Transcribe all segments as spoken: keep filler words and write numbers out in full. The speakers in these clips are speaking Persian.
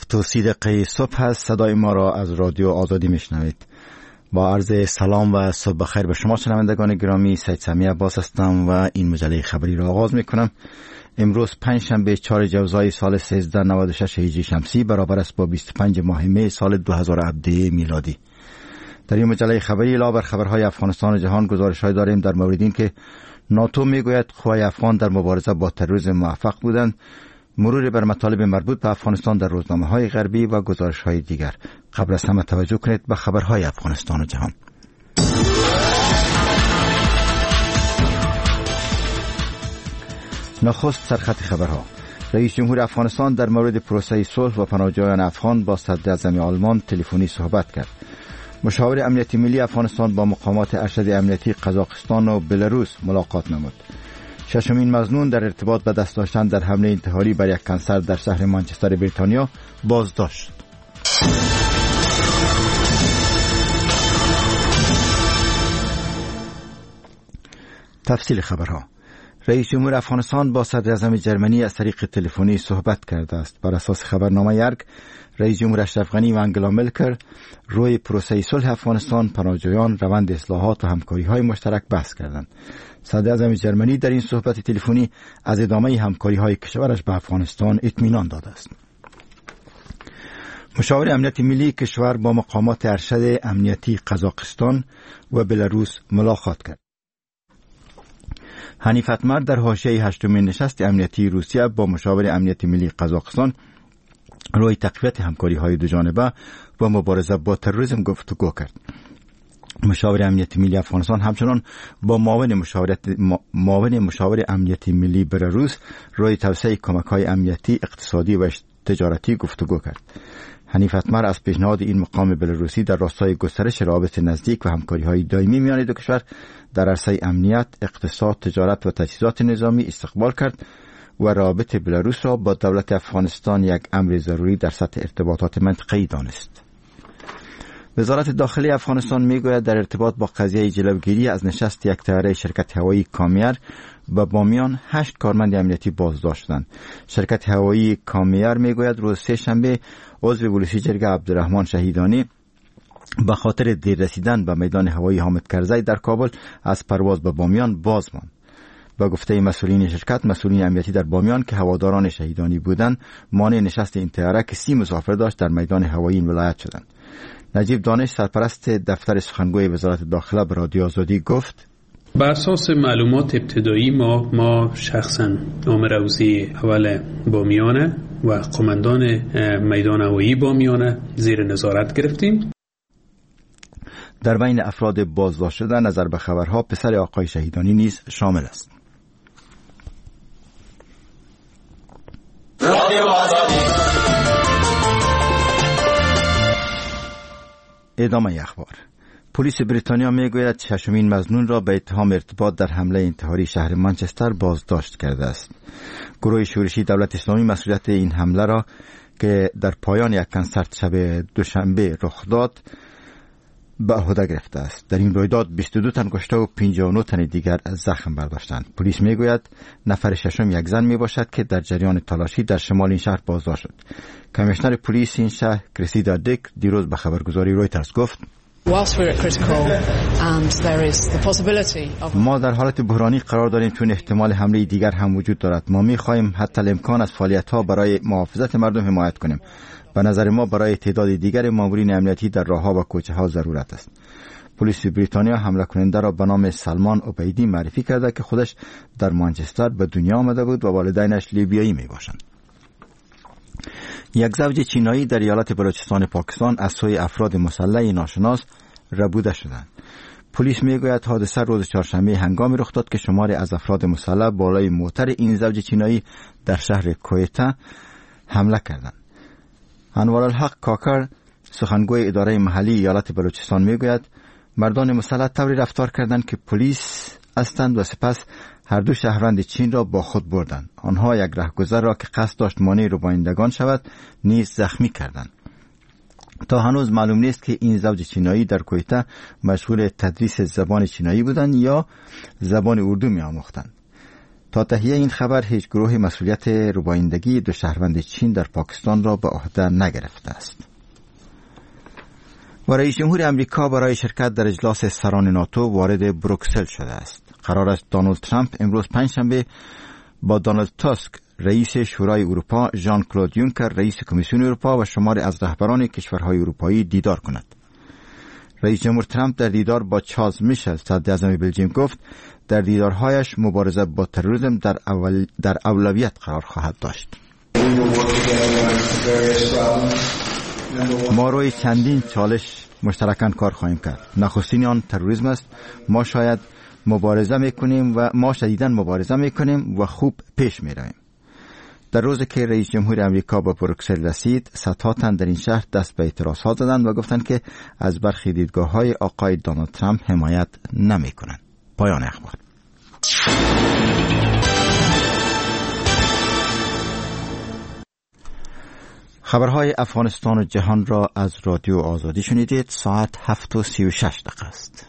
هفت و سی دقیقه صبح هست. صدای ما را از رادیو آزادی میشنوید. با عرض سلام و صبح بخیر به شما شنوندگان گرامی، سید سمی عباس هستم و این مجله خبری را آغاز میکنم. امروز پنج شنبه چهار جوزای سال سیزده نود و شش هجری شمسی برابر است با بیست و پنج ماه می سال دو هزار و هفده میلادی. در این مجله خبری علاوه بر خبرهای افغانستان و جهان گزارش‌های داریم در مورد این که ناتو میگوید قوای افغان در مبارزه با تروریسم موفق بودند، مرور بر مطالب مربوط به افغانستان در روزنامه‌های غربی و گزارش‌های دیگر. قبل از همه توجه کنید به خبرهای افغانستان و جهان. نخست سرخط خبرها. رئیس جمهور افغانستان در مورد پروسه صلح و پناهجویان افغان با صدر اعظم آلمان تلفنی صحبت کرد. مشاور امنیتی ملی افغانستان با مقامات ارشد امنیتی قزاقستان و بلاروس ملاقات نمود. ششمین مظنون در ارتباط به دست داشتن در حمله انتحاری بر یک کنسرت در شهر منچستر بریتانیا بازداشت. تفصیل خبرها. رئیس جمهور افغانستان با صدر اعظم جرمنی از طریق تلفنی صحبت کرده است. بر اساس خبرنامه یرک، رئیس جمهور اشرف غنی و انگلا مرکل روی پروسه صلح افغانستان، پناهجویان، روند اصلاحات و همکاری‌های مشترک بحث کردند. صدر اعظم جرمنی در این صحبت تلفنی از ادامه همکاری‌های کشورش با افغانستان اطمینان داده است. مشاور امنیتی ملی کشور با مقامات ارشد امنیتی قزاقستان و بلاروس ملاقات کرد. حنیف اتمر در حاشیه هشتمین نشست امنیتی روسیه با مشاور امنیتی ملی قزاقستان روی تقویت همکاری‌های دوجانبه و مبارزه با تروریسم گفتگو کرد. مشاور امنیتی ملی افغانستان همچنان با معاون مشاورت معاون مشاور امنیتی ملی بلاروس روی توسعه کمک‌های امنیتی، اقتصادی و تجارتی گفتگو کرد. حنیف اتمر از پیشنهاد این مقام بلاروسی در راستای گسترش روابط نزدیک و همکاری‌های دائمی میان دو کشور در عرصه امنیت، اقتصاد، تجارت و تجهیزات نظامی استقبال کرد و روابط بلاروس را با دولت افغانستان یک امر ضروری در سطح ارتباطات منطقه‌ای دانست. وزارت داخلی افغانستان میگوید در ارتباط با قضیه جلوگیری از نشست یک طیاره شرکت هوایی کامیر به بامیان هشت کارمند امنیتی بازداشت شدند. شرکت هوایی کامیر میگوید روز سه شنبه عضو ولسی جرگه عبدالرحمن شهیدانی به خاطر دیر رسیدن به میدان هوایی حامد کرزی در کابل از پرواز به بامیان باز ماند. با گفته مسئولین شرکت، مسئولین امنیتی در بامیان که هواداران شهیدانی بودند مانع نشست این طیاره که سی مسافر داشت در میدان هوایی این ولایت شدند. نجیب دانش، سرپرست دفتر سخنگوی وزارت داخله به رادیو آزادی گفت: بر اساس معلومات ابتدایی ما ما شخصا نام روزی اول بامیانه و قماندان میدان هوایی بامیانه زیر نظارت گرفتیم. در بین افراد بازداشت شده نظر به خبرها پسر آقای شهیدانی نیز شامل است. ادامه اخبار. پلیس بریتانیا میگوید ششمین مظنون را به اتهام ارتباط در حمله انتحاری شهر منچستر بازداشت کرده است. گروه شورشی دولت اسلامی مسئولیت این حمله را که در پایان یک کنسرت شب دوشنبه رخ داد به عهده گرفته است. در این رویداد بیست و دو تن کشته و پنجاه و نه تن دیگر زخم برداشتند. پلیس میگوید نفر ششم یک زن می باشد که در جریان تلاشی در شمال این شهر بازداشت شد. کمیشنر پلیس این شهر کریسیدا دیک دیروز به خبرگزاری رویترز گفت: ما در حالت بحرانی قرار داریم چون احتمال حمله دیگر هم وجود دارد. ما می خواهیم حتی الامکان از فعالیت‌ها برای محافظت مردم حمایت کنیم. به نظر ما برای تعداد دیگر مامورین امنیتی در راه‌ها و کوچه‌ها ضرورت است. پلیس بریتانیا حمله کننده را به نام سلمان عبیدی معرفی کرده که خودش در منچستر به دنیا آمده بود و والدینش لیبیایی می باشند. یک زوج چینایی در ایالت بلوچستان پاکستان از سوی افراد مسلح ناشناس ربوده شدند. پلیس میگوید حادثه روز چهارشنبه هنگامی رخ داد که شماری از افراد مسلح بالای موتر این زوج چینایی در شهر کویتا حمله کردند. انوار الحق کاکر، سخنگوی اداره محلی ایالت بلوچستان میگوید مردان مسلح طوری رفتار کردند که پلیس هستند و سپس هر دو شهروند چین را با خود بردند. آنها یک رهگذر را که قصد داشت مانع ربایندگان شود نیز زخمی کردند. تا هنوز معلوم نیست که این زوج چینایی در کویتا مشغول تدریس زبان چینایی بودند یا زبان اردو می آموختند. تا تهیه این خبر هیچ گروه مسئولیت ربایندگی دو شهروند چین در پاکستان را به عهده نگرفته است. و رئیس جمهور امریکا برای شرکت در اجلاس سران ناتو وارد بروکسل شده است. قرار است دونالد ترامپ امروز پنجشنبه با دونالد تاسک رئیس شورای اروپا، ژان کلود یونکر رئیس کمیسیون اروپا و شماری از رهبران کشورهای اروپایی دیدار کند. رئیس جمهور ترامپ در دیدار با چارلز میشل صدر اعظم بلژیم گفت در دیدارهایش مبارزه با تروریسم در اول در اولویت قرار خواهد داشت. ما روی چندین چالش مشترکاً کار خواهیم کرد. نخستین آن تروریسم است. ما شاید مبارزه میکنیم و ما شدیداً مبارزه میکنیم و خوب پیش میرویم. در روزی که رئیس جمهور امریکا به بروکسل رسید، صدها تن در این شهر دست به اعتراضات زدند و گفتند که از برخی دیدگاه‌های آقای دونالد ترامپ حمایت نمی‌کنند. پایان اخبار. خبرهای افغانستان و جهان را از رادیو آزادی شنیدید. ساعت هفت و سی و شش دقیقه است.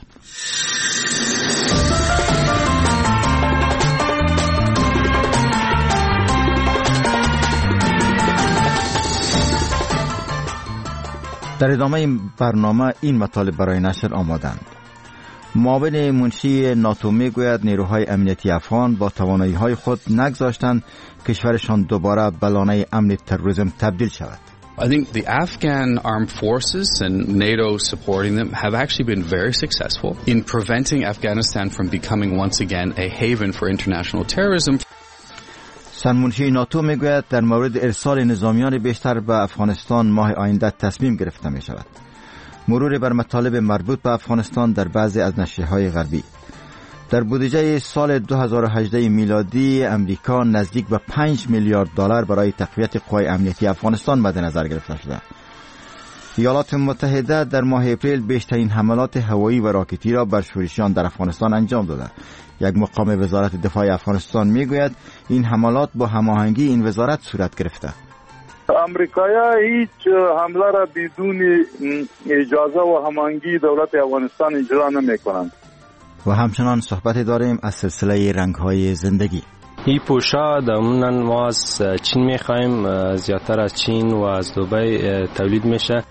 در ادامه این برنامه این مطالب برای نشر آمادند. معاون منشی ناتو میگوید نیروهای امنیتی افغان با توانایی‌های خود نگذاشتند کشورشان دوباره به لانه امن تروریسم تبدیل شود. I think the Afghan armed forces and NATO supporting them have actually been very successful in preventing Afghanistan from becoming once again a haven for international terrorism. سرمنشی ناتو میگوید در مورد ارسال نظامیان بیشتر به افغانستان ماه آینده تصمیم گرفته می شود. مرور بر مطالب مربوط به افغانستان در بعضی از نشریه‌های غربی. در بودجه سال دو هزار و هجده میلادی امریکا نزدیک به پنج میلیارد دلار برای تقویت قوای امنیتی افغانستان مد نظر گرفته شده. ایالات متحده در ماه اپریل بیشترین حملات هوایی و راکتی را بر شورشیان در افغانستان انجام داده. یک مقام وزارت دفاع افغانستان میگوید این حملات با هماهنگی این وزارت صورت گرفته. امریکایی‌ها هیچ حمله را بدون اجازه و هماهنگی دولت افغانستان اجرا نمی‌کنند. و همچنان صحبت داریم از سلسله رنگ‌های زندگی. این پوشا دامونن ما از چین می‌خوایم، زیادتر از چین و از دبی تولید میشه.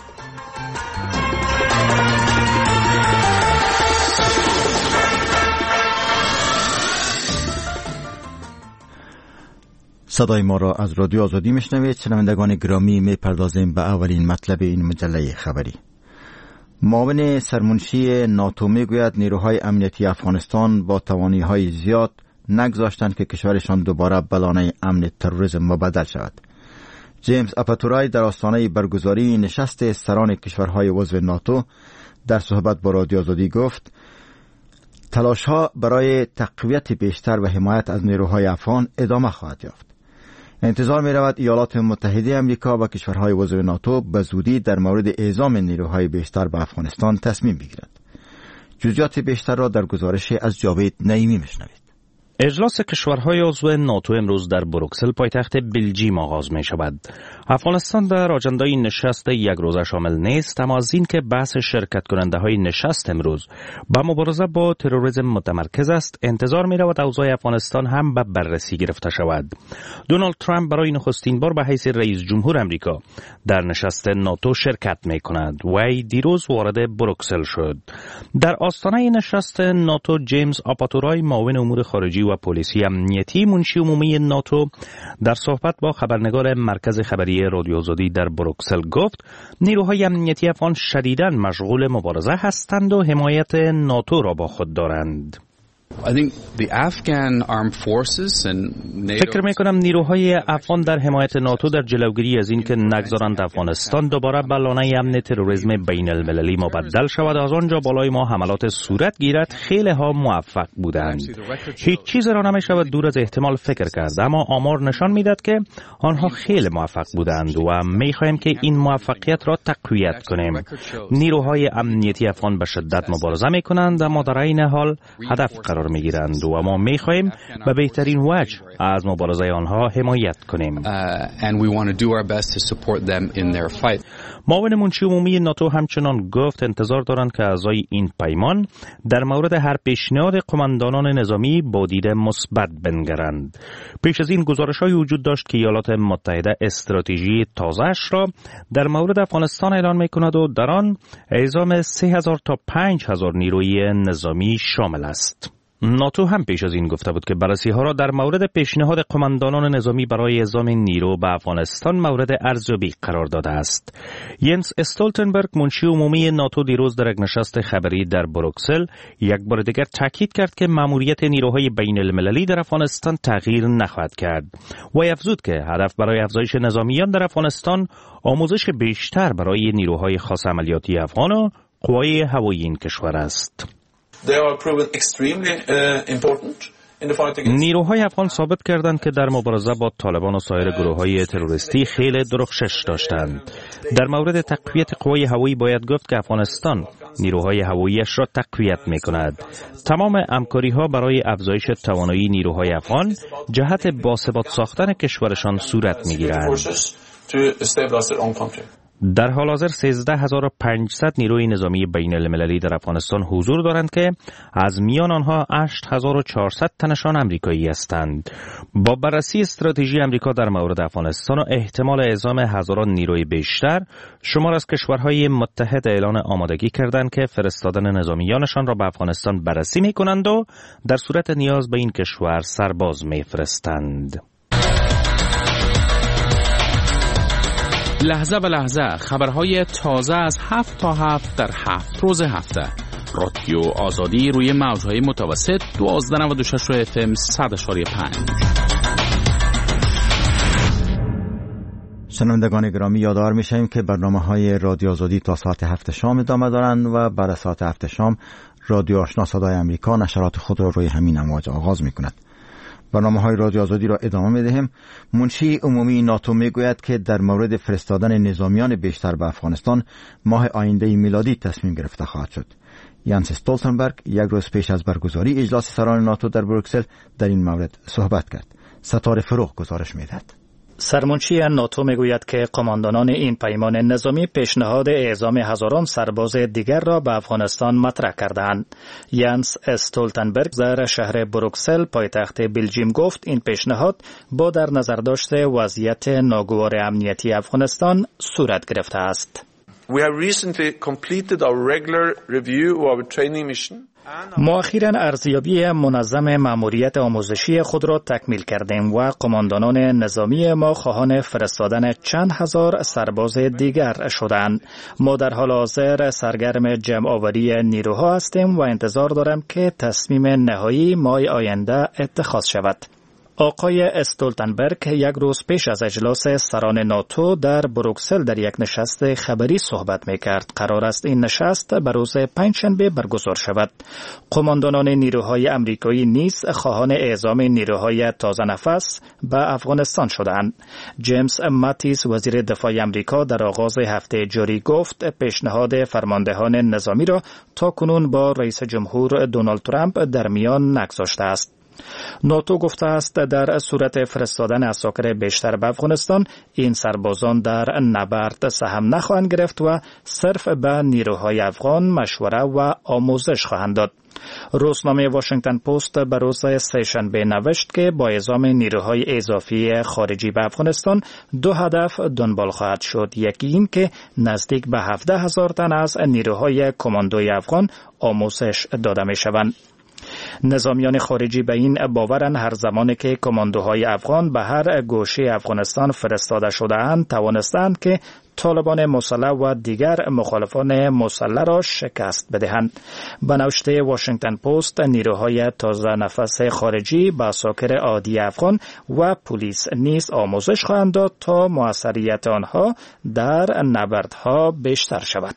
صدای ما را از رادیو آزادی میشنوید. شنوندگان گرامی، میپردازیم به اولین مطلب این مجله خبری. معاون سرمنشی ناتو میگوید نیروهای امنیتی افغانستان با توانایی‌های زیاد نگذاشتند که کشورشان دوباره به لانه امن تروریسم مبدل شود. جیمز آپاتورای در آستانه برگزاری نشست سران کشورهای عضو ناتو در صحبت با رادیو آزادی گفت تلاش‌ها برای تقویت بیشتر و حمایت از نیروهای افغان ادامه خواهد یافت. انتظار می رود ایالات متحده امریکا و کشورهای عضو ناتو به زودی در مورد اعزام نیروهای بیشتر به افغانستان تصمیم بگیرد. جزئیات بیشتر را در گزارش از جاوید نعیمی میشنوید. اجلاس کشورهای عضو ناتو امروز در بروکسل پایتخت بلژیم آغاز می شود. افغانستان در آجندای نشست یک روزه شامل نیست، اما از این که بحث شرکت کننده های نشست امروز با مبارزه با تروریسم متمرکز است، انتظار می رود اوضاع افغانستان هم به بررسی گرفته شود. دونالد ترامپ برای نخستین بار به حیث رئیس جمهور امریکا در نشست ناتو شرکت می کند. وی دیروز وارد بروکسل شد. در آستانه نشست ناتو جیمز آپاتورای معاون امور خارجی و پلیسی امنیتی منشی عمومی ناتو در صحبت با خبرنگار مرکز خبری رادیو آزادی در بروکسل گفت نیروهای امنیتی افغان شدیداً مشغول مبارزه هستند و حمایت ناتو را با خود دارند. I think the Afghan armed forces and NATO فکر میکنم نیروهای افغان در حمایت ناتو در جلوگیری از این که نگذارند افغانستان دوباره به لانه امن تروریسم بین المللی مبدل شود از آنجا بالای ما حملات صورت گیرد خیلی ها موفق بودند. هیچ چیز را نمیشود دور از احتمال فکر کرد، اما آمار نشان میداد که آنها خیلی موفق بودند و میخواهیم که این موفقیت را تقویت کنیم. نیروهای امنیتی افغان به شدت مبارزه میکنند، اما در این حال هدف قرار قرار می گیرند و ما می خواهیم به بهترین وجه از مبارزه آنها حمایت کنیم. معاون منشی عمومی ناتو همچنان گفت انتظار دارند که اعضای این پیمان در مورد هر پیشنهاد قماندانان نظامی با دید مثبت بنگرند. پیش از این گزارش‌های وجود داشت که ایالات متحده استراتژی تازه‌اش را در مورد افغانستان اعلان می‌کند و در آن اعزام سه هزار تا پنج هزار نیروی نظامی شامل است. ناتو هم پیش از این گفته بود که بررسی‌ها را در مورد پیشنهاد قماندانان نظامی برای اعزام نیرو به افغانستان مورد ارزیابی قرار داده است. ینس استولتنبرگ منشی عمومی ناتو دیروز در یک نشست خبری در بروکسل یک بار دیگر تاکید کرد که مأموریت نیروهای بین المللی در افغانستان تغییر نخواهد کرد و افزود که هدف برای افزایش نظامیان در افغانستان آموزش بیشتر برای نیروهای خاص عملیاتی افغان و قوای هوایی این کشور است. نیروهای افغان ثابت کردند که در مبارزه با طالبان و سایر گروه‌های تروریستی خیلی درخشش داشتند. در مورد تقویت قوای هوایی باید گفت که افغانستان نیروهای هواییش را تقویت می‌کند. تمام همکاری‌ها برای افزایش توانایی نیروهای افغان جهت باثبات ساختن کشورشان صورت می‌گیرد. در حال حاضر سیزده هزار و پانصد نیروی نظامی بین المللی در افغانستان حضور دارند که از میان آنها هشت هزار و چهارصد تنشان آمریکایی هستند. با بررسی استراتژی آمریکا در مورد افغانستان و احتمال اعزام هزاران نیروی بیشتر، شمار از کشورهای متحد اعلان آمادگی کردند که فرستادن نظامیانشان را به افغانستان بررسی می‌کنند و در صورت نیاز به این کشور سرباز می‌فرستند. لحظه به لحظه خبرهای تازه از هفت تا هفت در هفت روز هفته. رادیو آزادی روی موجهای متوسط دوازده نود و شش اف ام صد اشاری پنج. شنوندگان گرامی یادآور می‌شویم که برنامه‌های رادیو آزادی تا ساعت هفت شام ادامه دارند و بعد از ساعت هفت شام رادیو آشنا صدای آمریکا نشرات خود را روی همین امواج آغاز می‌کند. برنامه‌های رادیو آزادی را ادامه می‌دهیم. منشی عمومی ناتو میگوید که در مورد فرستادن نظامیان بیشتر به افغانستان ماه آینده میلادی تصمیم گرفته خواهد شد. یانس استولتنبرگ یک روز پیش از برگزاری اجلاس سران ناتو در بروکسل در این مورد صحبت کرد. ستاره فروغ گزارش می‌دهد. سرمنشی ناتو میگوید که قماندانان این پیمان نظامی پیشنهاد اعزام هزاران سرباز دیگر را به افغانستان مطرح کردند. یانس استولتنبرگ در شهر بروکسل پایتخت بلژیم گفت این پیشنهاد با در نظر داشته وضعیت ناگوار امنیتی افغانستان صورت گرفته است. We have recently completed our regular review of our training mission. ما اخیراً ارزیابی منظم مأموریت آموزشی خود را تکمیل کردیم و قماندانان نظامی ما خواهان فرستادن چند هزار سرباز دیگر شدند. ما در حال حاضر سرگرم جمع آوری نیروها هستیم و انتظار دارم که تصمیم نهایی ماه آینده اتخاذ شود. آقای استولتنبرگ یک روز پیش از اجلاس سران ناتو در بروکسل در یک نشست خبری صحبت می‌کرد. قرار است این نشست به روز پنجشنبه برگزار شود. قماندانان نیروهای آمریکایی نیز خواهان اعزام نیروهای تازه نفس به افغانستان شدند. جیمز ماتیس وزیر دفاع آمریکا در آغاز هفته جاری گفت پیشنهاد فرماندهان نظامی را تاکنون با رئیس جمهور دونالد ترامپ در میان نگذاشته است. ناتو گفته است در صورت فرستادن عساکر بیشتر به افغانستان این سربازان در نبرد سهم نخواهند گرفت و صرف به نیروهای افغان مشوره و آموزش خواهند داد. روزنامه واشنگتن پست به روز سه‌شنبه نوشت که با اعزام نیروهای اضافی خارجی به افغانستان دو هدف دنبال خواهد شد. یکی این که نزدیک به هفده هزار تن از نیروهای کماندوی افغان آموزش داده می شوند. نظامیان خارجی به این باورند هر زمانی که کماندوهای افغان به هر گوشه افغانستان فرستاده شده‌اند توانستند که طالبان مسلح و دیگر مخالفان مسلح را شکست بدهند. به نوشته واشنگتن پست نیروهای تازه نفس خارجی به عساکر عادی افغان و پلیس نیز آموزش خواهند داد تا موثریت آنها در نبردها بیشتر شود.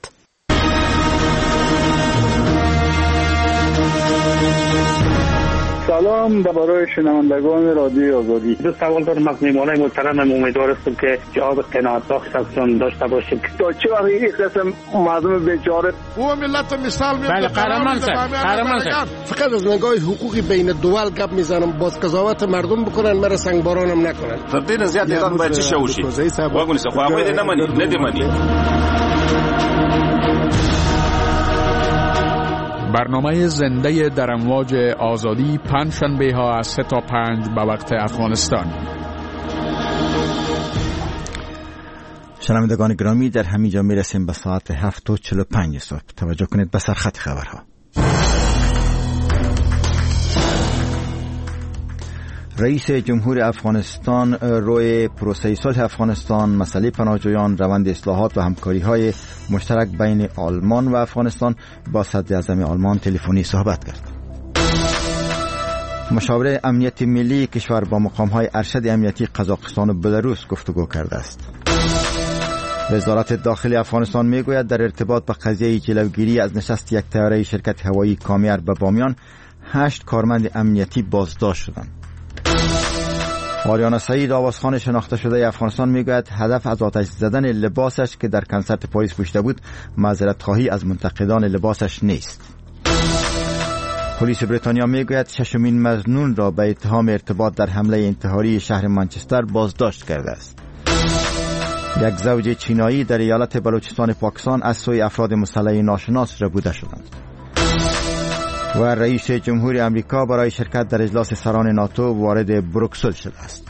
سلام برای شنوندگان رادیو آزادی. دو سوال دارم از میهمانای محترمم. امیدوار هستم که جواب قناعت بخش ازشون داشته باشیم. تا چه وقت این قسم مردم بیچاره او ملت مثال میاد. بله قهرمان صاحب، قهرمان صاحب. فقط از نگاه حقوقی بین دول گپ میزنم، باز قضاوت مردم بکنن، مرا سنگبارانم نکنن. فردین زیاد ایران باید چی شوشی؟ واگونی سه خو باید نمانی، ندیمانی. برنامه زنده در امواج آزادی پنجشنبه ها از سه تا پنج به وقت افغانستان. شنوندگان گرامی، در همینجا میرسیم به ساعت هفت و چهل و پنج صبح. توجه کنید به سرخط خبرها. رئیس جمهور افغانستان روی پروسه صلح افغانستان، مسئله پناهجویان، روند اصلاحات و همکاری‌های مشترک بین آلمان و افغانستان با صدر اعظم آلمان تلفنی صحبت کرد. مشاور امنیت ملی کشور با مقام‌های ارشد امنیتی قزاقستان و بلاروس گفتگو کرده است. وزارت داخلی افغانستان میگوید در ارتباط با قضیه جلوگیری از نشست یک طیاره شرکت هوایی کامیر به بامیان، هشت کارمند امنیتی بازداشت شدند. آریانا سعید، آوازخوان شناخته شده افغانستان، میگوید هدف از آتش زدن لباسش که در کنسرت پاریس پوشیده بود معذرت خواهی از منتقدان لباسش نیست. پلیس بریتانیا میگوید ششمین مظنون را به اتهام ارتباط در حمله انتحاری شهر منچستر بازداشت کرده است. یک زوج چینایی در ایالت بلوچستان پاکستان از سوی افراد مسلح ناشناس ربوده شدند. و رئیس جمهور امریکا برای شرکت در اجلاس سران ناتو وارد بروکسل شده است.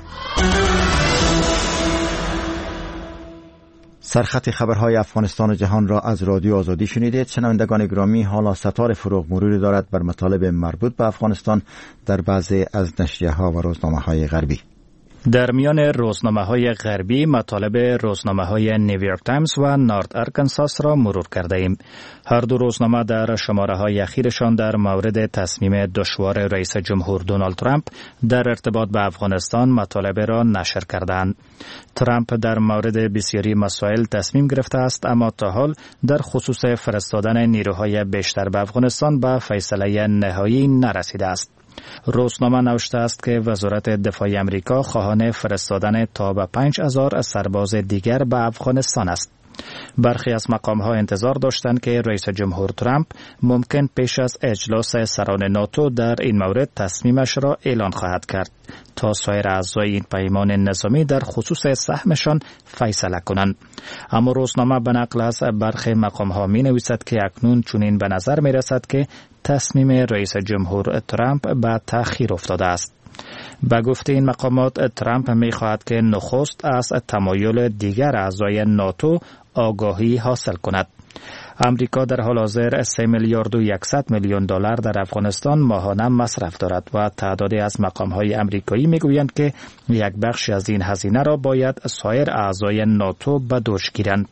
سرخط خبرهای افغانستان و جهان را از رادیو آزادی شنیدید. شنوندگان گرامی، حالا ستار فروغ مروری دارد بر مطالب مربوط به افغانستان در بعضی از نشریه‌ها و روزنامه‌های غربی. در میان روزنامه‌های غربی مطالب روزنامه‌های نیویورک تایمز و نارت ارکانساس را مرور کرده ایم. هر دو روزنامه در شماره‌های اخیرشان در مورد تصمیم دشوار رئیس جمهور دونالد ترامپ در ارتباط به افغانستان مطالب را نشر کردند. ترامپ در مورد بسیاری مسائل تصمیم گرفته است، اما تا حال در خصوص فرستادن نیروهای بیشتر به افغانستان به فیصله نهایی نرسیده است. روزنامه نوشته است که وزارت دفاع امریکا خواهان فرستادن تا به پنج هزار سرباز دیگر به افغانستان است. برخی از مقام‌ها انتظار داشتند که رئیس جمهور ترامپ ممکن پیش از اجلاس سران ناتو در این مورد تصمیمش را اعلان خواهد کرد تا سایر اعضای این پیمان نظامی در خصوص سهمشان فیصله کنند. اما روزنامه به نقل از برخی مقام‌ها می‌نویسد که اکنون چنین به نظر می‌رسد که تصمیم رئیس جمهور ترامپ به تأخیر افتاده است. به گفته این مقامات، ترامپ می‌خواهد که نخست از تمایل دیگر اعضای ناتو آگاهی حاصل کند. امریکا در حال حاضر سه میلیارد و صد میلیون دلار در افغانستان ماهانه مصرف دارد و تعدادی از مقام‌های امریکایی میگویند که یک بخش از این هزینه را باید سایر اعضای ناتو به دوش گیرند.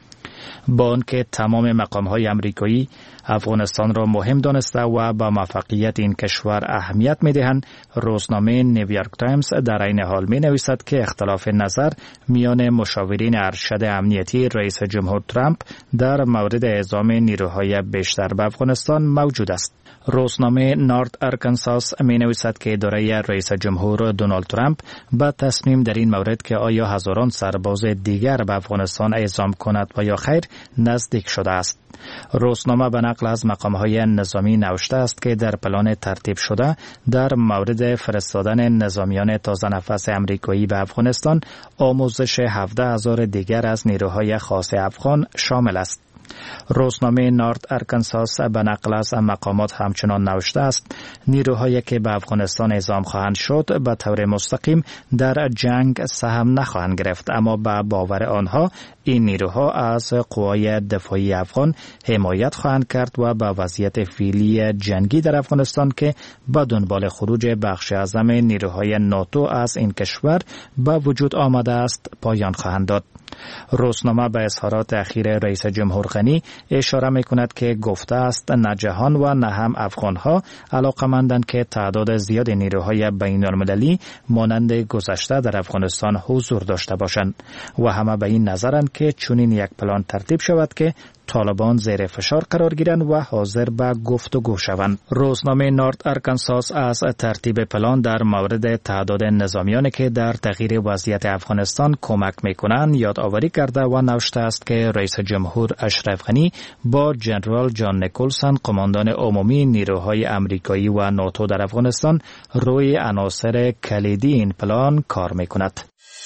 با آنکه تمام مقام‌های امریکایی افغانستان را مهم دانسته و با موفقیت این کشور اهمیت می‌دهند، روزنامه نیویورک تایمز در این حال می‌نویسد که اختلاف نظر میان مشاورین ارشد امنیتی رئیس جمهور ترامپ در مورد اعزام نیروهای بیشتر به افغانستان موجود است. روزنامه نارت ارکانساس می نویسد که اداره رئیس جمهور دونالد ترامپ با تصمیم در این مورد که آیا هزاران سرباز دیگر به افغانستان اعزام کند و یا خیر نزدیک شده است. روزنامه به نقل از مقام‌های نظامی نوشته است که در پلان ترتیب شده در مورد فرستادن نظامیان تازه نفس امریکایی به افغانستان، آموزش هفده هزار دیگر از نیروهای خاص افغان شامل است. روزنامه نارت ارکانساس به نقل از مقامات همچنان نوشته است نیروهایی که به افغانستان اعزام خواهند شد به طور مستقیم در جنگ سهم نخواهند گرفت، اما به باور آنها این نیروها از قوای دفاعی افغان حمایت خواهند کرد و به وضعیت فعلی جنگی در افغانستان که به دنبال خروج بخش اعظم نیروهای ناتو از این کشور به وجود آمده است پایان خواهند داد. روزنامه به اظهارات اخیر رئیس جمهور غنی اشاره می‌کند که گفته است نه جهان و نه هم افغان‌ها علاقه‌مندند که تعداد زیاد نیروهای بین‌المللی مانند گذشته در افغانستان حضور داشته باشند و همه به این نظرند که چنین یک پلان ترتیب شود که طالبان زیر فشار قرار گیرند و حاضر به گفتگو شوند. روزنامه نورت ارکانساس از ترتیب پلان در مورد تعداد نظامیانی که در تغییر وضعیت افغانستان کمک میکنند یادآوری کرده و نوشته است که رئیس جمهور اشرف غنی با جنرال جان نیکلسن قماندان عمومی نیروهای امریکایی و ناتو در افغانستان روی عناصر کلیدی این پلان کار میکند.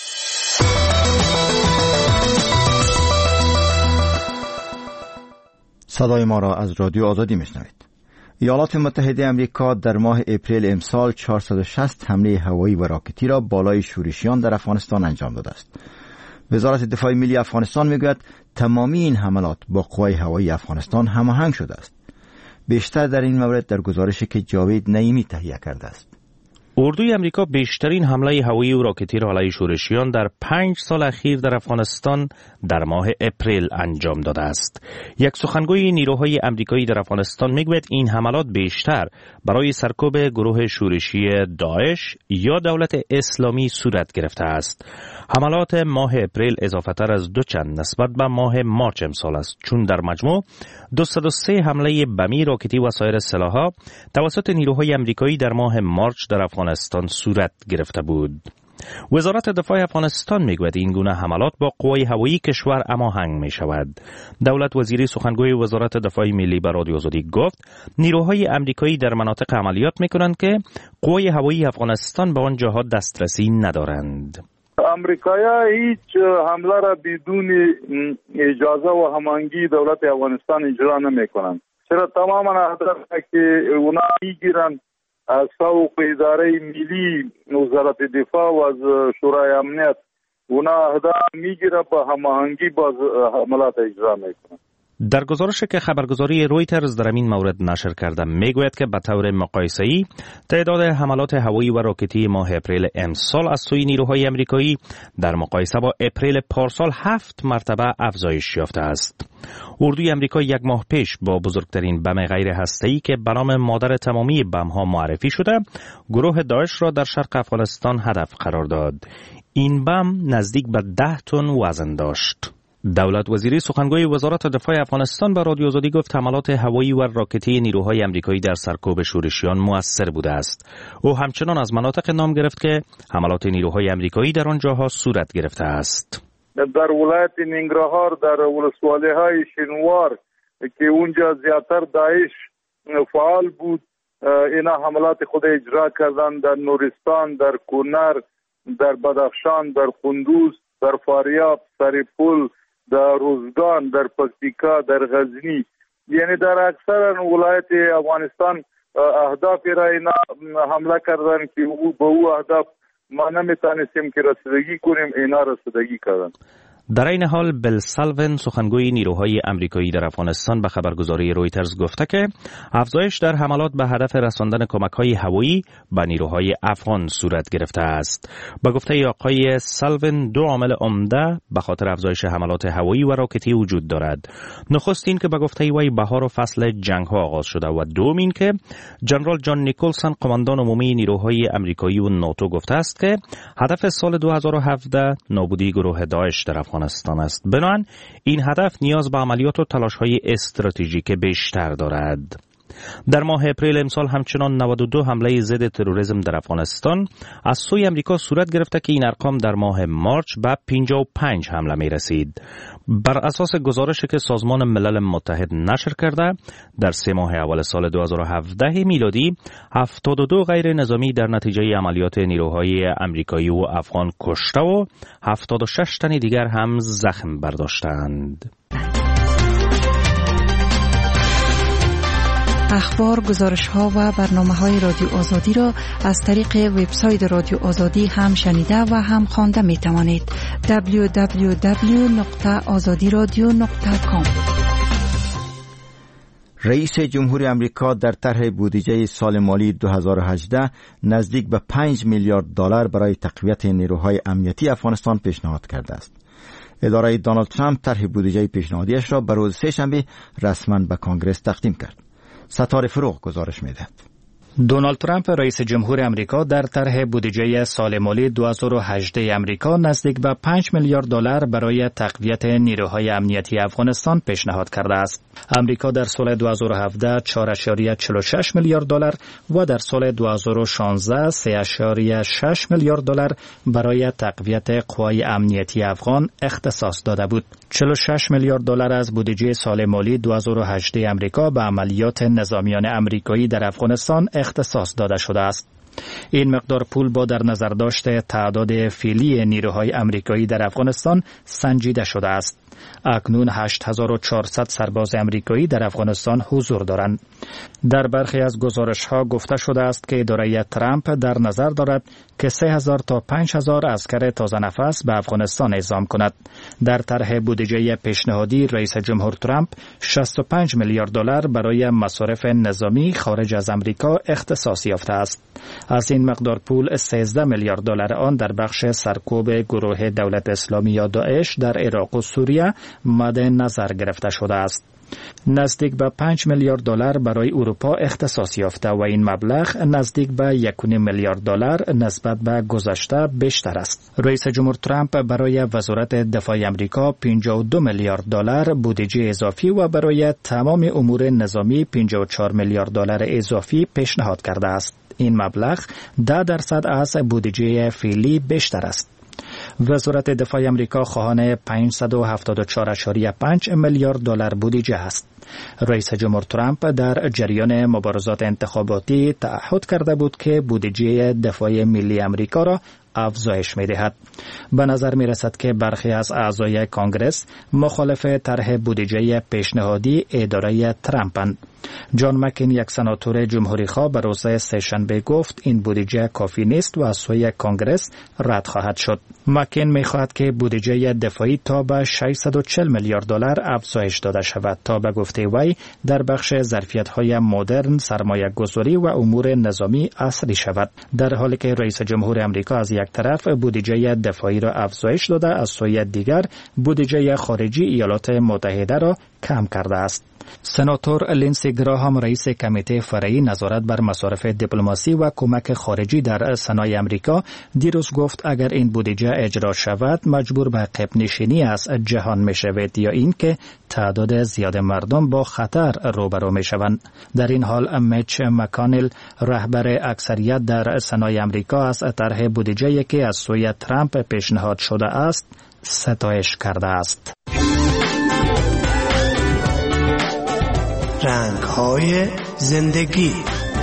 صدای ما را از رادیو آزادی میشنوید. ایالات متحده امریکا در ماه اپریل امسال چهارصد و شصت حمله هوایی و راکتی را بالای شورشیان در افغانستان انجام داده است. وزارت دفاع ملی افغانستان میگوید تمامی این حملات با قوای هوایی افغانستان هماهنگ شده است. بیشتر در این مورد در گزارشی که جاوید نعیمی تهیه کرده است. اردوی امریکا بیشترین حمله هوایی و راکتی را علیه شورشیان در پنج سال اخیر در افغانستان در ماه اپریل انجام داده است. یک سخنگوی نیروهای امریکایی در افغانستان میگوید این حملات بیشتر برای سرکوب گروه شورشی داعش یا دولت اسلامی صورت گرفته است. حملات ماه اپریل اضافه تر از دو چند نسبت به ماه مارچ امسال است، چون در مجموع دویست و سه حمله بمی، راکتی و سایر سلاح‌ها توسط نیروهای امریکایی در ماه مارچ در افغانستان صورت گرفته بود. وزارت دفاع افغانستان میگوید این گونه حملات با قوای هوایی کشور هماهنگ می شود. دولت وزیری سخنگوی وزارت دفاع ملی به رادیو آزادی گفت نیروهای امریکایی در مناطق عملیات میکنند که قوای هوایی افغانستان به آن جاها دسترسی ندارند. امریکایی‌ها هیچ حمله را بدون اجازه و هماهنگی دولت افغانستان اجرا نمی‌کنند. چرا تمام اهداف که اونا میگیرند از سوق اداره ملی وزارت دفاع و از شورای امنیت اونا اهداف میگیرند با هماهنگی با حملات اجرا میکنند. در گزارشی که خبرگزاری رویترز در این مورد نشر کرده میگوید که به طور مقایسه‌ای تعداد حملات هوایی و راکتی ماه اپریل امسال از سوی نیروهای امریکایی در مقایسه با اپریل پارسال هفت مرتبه افزایش یافته است. اردوی امریکا یک ماه پیش با بزرگترین بم غیر هسته‌ای که به نام مادر تمامی بم‌ها معرفی شده گروه داعش را در شرق افغانستان هدف قرار داد. این بم نزدیک به ده تن وزن داشت. دولت وزیری سخنگوی وزارت دفاع افغانستان به رادیو آزادی گفت حملات هوایی و راکتی نیروهای امریکایی در سرکوب شورشیان مؤثر بوده است. او همچنان از مناطق نام گرفت که حملات نیروهای امریکایی در آنجاها صورت گرفته است. در ولایت ننگرهار در ولسوالی‌های شینوار که اونجا زیاتر داعش فعال بود، اینا حملات خود اجرا کردند. در نورستان، در کنر، در بدخشان، در کندوز، در فاریاب، سرپل، در روزگان، در پکتیکا، در غزنی، یعنی در اکثر ولایت افغانستان اهداف را اینا حمله کردن که او به او اهداف ما نمیتونستیم که رسیدگی کنیم، اینا رسیدگی کردن. در این حال بل سالون سخنگوی نیروهای امریکایی در افغانستان به خبرگزاری رویترز گفته که افزایش در حملات به هدف رساندن کمک‌های هوایی به نیروهای افغان صورت گرفته است. به گفته آقای سالون دو عامل عمده به خاطر افزایش حملات هوایی و راکتی وجود دارد. نخست این که به گفته وی بهار و فصل جنگ‌ها آغاز شده و دوم این که جنرال جان نیکلسن قماندان عمومی نیروهای امریکایی و ناتو گفته است که هدف سال دو هزار و هفده نابودی گروه داعش در افغانستان است. بنابراین این هدف نیاز به عملیات و تلاش‌های استراتژیک بیشتر دارد. در ماه اپریل امسال همچنان نود و دو حمله ضد تروریسم در افغانستان از سوی امریکا صورت گرفته که این ارقام در ماه مارچ به پنجاه و پنج حمله می رسید. بر اساس گزارشی که سازمان ملل متحد نشر کرده در سه ماه اول سال دو هزار و هفده میلادی هفتاد و دو غیر نظامی در نتیجه عملیات نیروهای امریکایی و افغان کشته و هفتاد و شش تن دیگر هم زخم برداشتند. اخبار، گزارش‌ها و برنامه‌های رادیو آزادی را از طریق وبسایت رادیو آزادی هم شنیده و هم خوانده می‌توانید. دبلیو دبلیو دبلیو دات آزادی رادیو دات کام. رئیس جمهور امریکا در طرح بودجه سال مالی دو هزار و هجده نزدیک به پنج میلیارد دلار برای تقویت نیروهای امنیتی افغانستان پیشنهاد کرده است. اداره دونالد ترامپ طرح بودجه پیشنهادیش را به روز سه‌شنبه رسما به کانگرس تقدیم کرد. ستاره فروغ گزارش می‌دهد. دونالد ترامپ رئیس جمهور امریکا در طرح بودجه سال مالی دو هزار و هجده امریکا نزدیک به پنج میلیارد دلار برای تقویت نیروهای امنیتی افغانستان پیشنهاد کرده است. امریکا در سال دو هزار و هفده چهار ممیز چهل و شش میلیارد دلار و در سال دو هزار و شانزده سه ممیز شش میلیارد دلار برای تقویت قوای امنیتی افغان اختصاص داده بود. چهل و شش میلیارد دلار از بودجه سال مالی دو هزار و هجده امریکا به عملیات نظامیان امریکایی در افغانستان اختصاص داده شده است. این مقدار پول با در نظر داشت تعداد فعلی نیروهای امریکایی در افغانستان سنجیده شده است. اکنون هشت هزار و چهارصد سرباز امریکایی در افغانستان حضور دارند. در برخی از گزارش‌ها گفته شده است که اداره ترامپ در نظر دارد که سه هزار تا پنج هزار عسکر تازه نفس به افغانستان اعزام کند. در طرح بودجه پیشنهادی رئیس جمهور ترامپ شصت و پنج میلیارد دلار برای مصارف نظامی خارج از امریکا اختصاص یافته است. از این مقدار پول سیزده میلیارد دلار آن در بخش سرکوب گروه دولت اسلامی یا داعش در عراق و سوریه مد نظر گرفته شده است. نزدیک به پنج میلیارد دلار برای اروپا اختصاص یافته و این مبلغ نزدیک به یک و نیم میلیارد دلار نسبت به گذشته بیشتر است. رئیس جمهور ترامپ برای وزارت دفاع آمریکا پنجاه و دو میلیارد دلار بودجه اضافی و برای تمام امور نظامی پنجاه و چهار میلیارد دلار اضافی پیشنهاد کرده است. این مبلغ ده درصد از بودجه فعلی بیشتر است. وزارت دفاع آمریکا خواهان پانصد و هفتاد و چهار ممیز پنج میلیارد دلار بودجه است. رئیس جمهور ترامپ در جریان مبارزات انتخاباتی تعهد کرده بود که بودجه دفاع ملی آمریکا را افزایش می‌دهد. به نظر می‌رسد که برخی از اعضای کانگرس مخالف طرح بودجه پیشنهادی اداره ترامپند. جان مکین یک سناتور جمهوری خواه به روز سه‌شنبه گفت این بودجه کافی نیست و از سوی کانگرس رد خواهد شد. مکین می‌خواهد که بودجه دفاعی تا به ششصد و چهل میلیارد دلار افزایش داده شود تا به گفته وی در بخش ظرفیت‌های مدرن، سرمایه‌گذاری و امور نظامی عصری شود. در حالی که رئیس جمهور آمریکا از یک طرف بودجه دفاعی را افزایش داده، از سوی دیگر بودجه خارجی ایالات متحده را کم کرده است. سناتور لینسی گراهام رئیس کمیته فرعی نظارت بر مصارف دیپلماسی و کمک خارجی در سنای امریکا دیروز گفت اگر این بودجه اجرا شود مجبور به عقب نشینی از جهان می شود یا اینکه تعداد زیاد مردم با خطر روبرو می شوند. در این حال میچ مکانل رهبر اکثریت در سنای امریکا از طرح بودجه‌ای که از سوی ترامپ پیشنهاد شده است ستایش کرده است. رنگ‌های زندگی.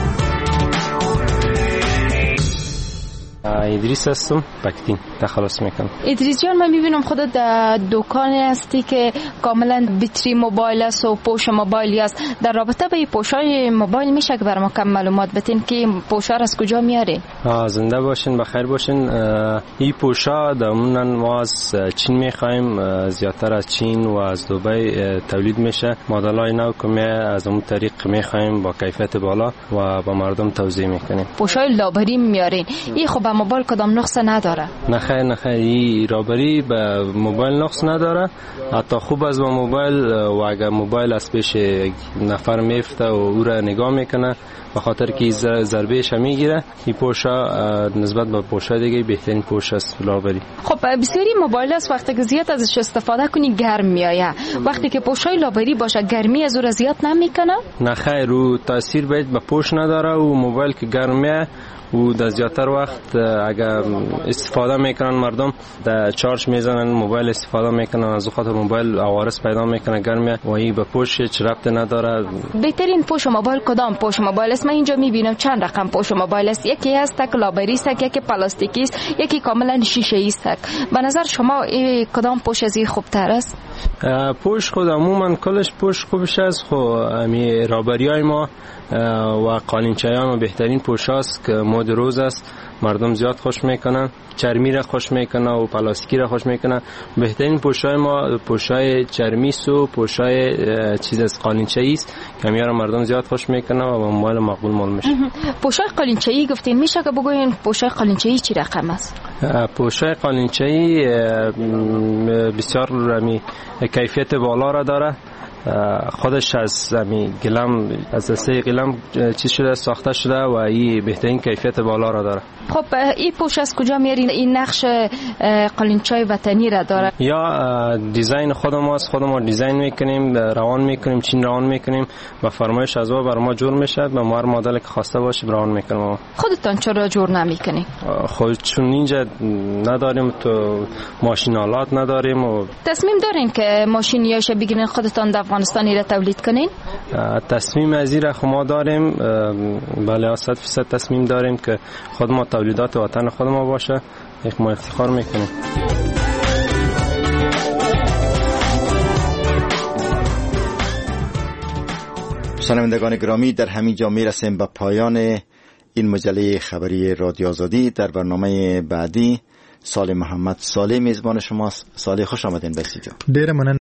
ادریس هستم، پکتین تخلص میکنم. ادریس جان، من میبینم خودت در دکانی هستی که کاملا بطری موبایل است و پوش موبایلی است. در رابطه به این پوشای موبایل میشه که بر ما کم معلومات بدین که این پوشا از کجا میاره؟ زنده باشین، بخیر باشین. این پوشا دامونن ما از چین میخوایم، زیادتر از چین و از دبی تولید میشه. مدلای نو که از اون طریق میخوایم با کیفیت بالا و با مردم توزیع میکنیم. پوشای لابری میارین. این خب موبایل کدام نقص نداره؟ نه خیر نه خیر، این رابری به موبایل نقص نداره. حتی خوب از با موبایل و اگر موبایل از پیش نفر میفته و او را نگاه میکنه به خاطر که ضربهش میگیره، این پوشا نسبت به پوشا دیگه بهترین پوش است رابری. خب بسیاری موبایل است وقتی که زیاد ازش استفاده کنی گرم میآید. وقتی که پوشای لابری باشه گرمی از او زیاد نمیکنه؟ نه خیر، رو تاثیر باید به پوش نداره و موبایل که گرمه و در زیادتر وقت اگر استفاده میکنن مردم در چارج میزنن موبایل استفاده میکنن، از خاطر موبایل عوارض پیدا میکنه گرمه و این به پوش هیچ ربط نداره. بهترین پوش موبایل کدام پوش موبایل است؟ من اینجا میبینم چند رقم پوش موبایل است. یکی هست که لابری است، یکی پلاستیکی است، یکی کاملا شیشه ای است. به نظر شما کدام پوش از این خوبتر است؟ پوش خود عموما کلش پوش خوبش است. خب امی رابریای ما و قالینچه‌های ما بهترین پوش است که مد روز است، مردم زیاد خوش میکنن. چرمی را خوش میکنه و پلاستیکی را خوش میکنه. بهترین پوشای ما پوشای چرمی و پوشای چیز از قالینچه‌ای است که میاره مردم زیاد خوش میکنه و مال مقبول مال میشه. پوشای قالینچه‌ای گفتین، میشه که بگوین پوشای قالینچه‌ای چی رقم است؟ پوشای قالینچه‌ای بسیار رمی کیفیت بالا را داره. خودش از همین گلم از دسته گلم چیز شده ساخته شده و این بهترین کیفیت بالا را داره. خب این پوش از کجا میارین؟ این نقش قالینچای وطنی را داره یا دیزاین خود ماست؟ خود ما دیزاین میکنیم، روان میکنیم، چین روان میکنیم و فرمایش از او بر ما جور میشه و ما هر مدل که خواسته باشه روان میکنیم. خودتان چرا جور نمیکنین؟ خود چون اینجا نداریم تو ماشین آلات نداریم و تصمیم دارین که ماشین یاشه بگیرین خودتان در افغانستانی را تولید کنین؟ تصمیم از این را ما داریم، بله صد فیصد تصمیم داریم که خود ما تولیدات وطن خود ما باشه. یک ما افتخار میکنیم. شنوندگان گرامی، در همین جا میرسیم به پایان این مجله خبری رادیو آزادی. در برنامه بعدی صالح محمد صالح میزبان شماست. صالح خوش آمدین. بسیار